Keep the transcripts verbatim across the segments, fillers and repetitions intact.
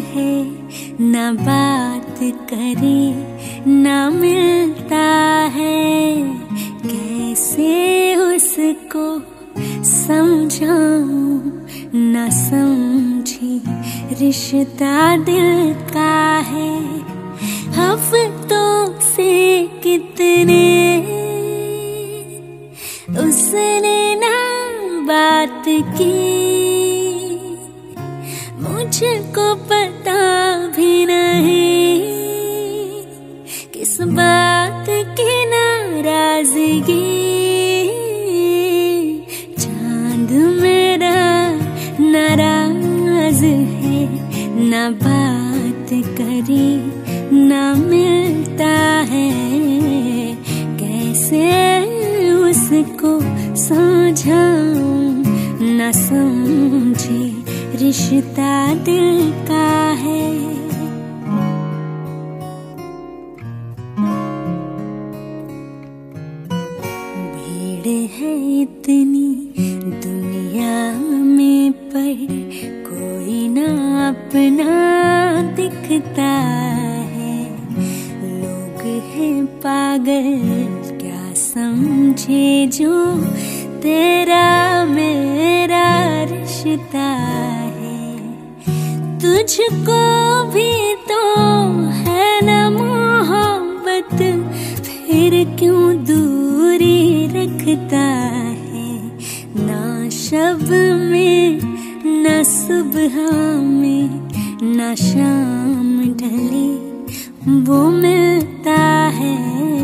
है, ना बात करे ना मिलता है। कैसे उसको समझाऊं, ना समझी रिश्ता दिल का है। हफ्तों से कितने उसने ना बात की, मुझको पता भी नहीं किस बात की नाराजगी। चांद मेरा नाराज है, ना बात करी ना मिलता है। कैसे उसको समझाऊं, ना समझे रिश्ता दिल का है। भीड़ है इतनी दुनिया में, पर कोई ना अपना दिखता है। लोग हैं पागल, क्या समझे जो तेरा मेरा रिश्ता है। तुझको भी तो है ना मोहब्बत, फिर क्यों दूरी रखता है। ना शब में ना सुबह में, ना शाम ढली वो मिलता है।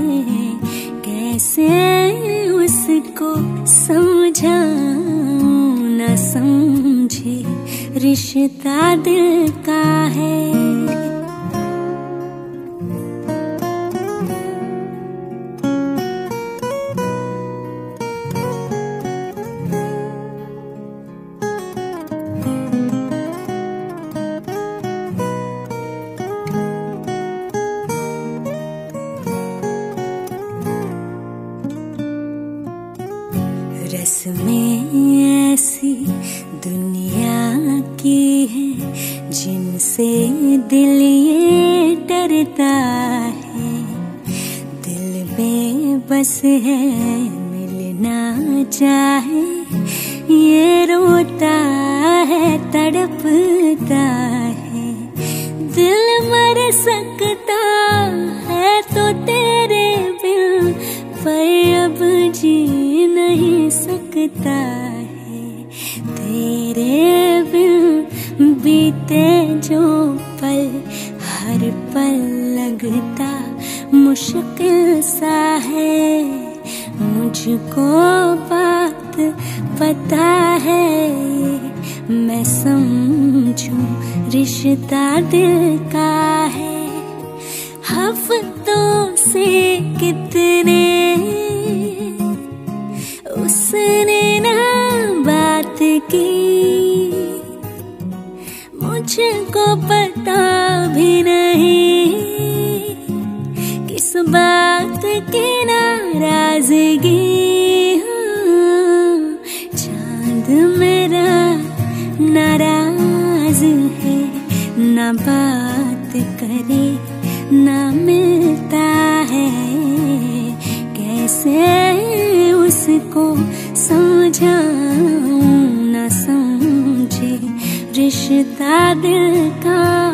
कैसे उसको समझाऊं, ना समझे रिश्ता दिल का है। रस्में ऐसी दुनिया की है, जिनसे दिल ये डरता है। दिल बेबस है, मिलना चाहे ये रोता है, तड़पता है। दिल मर सकता है तो तेरे बिन, पर अब जी नहीं सकता है। तेरे बिन बीते जो पल, हर पल लगता मुश्किल सा है। मुझको बात पता है, मैं समझूं रिश्ता दिल का है। हफ्तों से कितने उसने ना बात की, मुझको पता भी नहीं किस बात की नाराजगी। चांद मेरा नाराज है, ना बात करे ना मिलता है। कैसे उसको समझाऊं, ना समझे रिश्ता दिल का।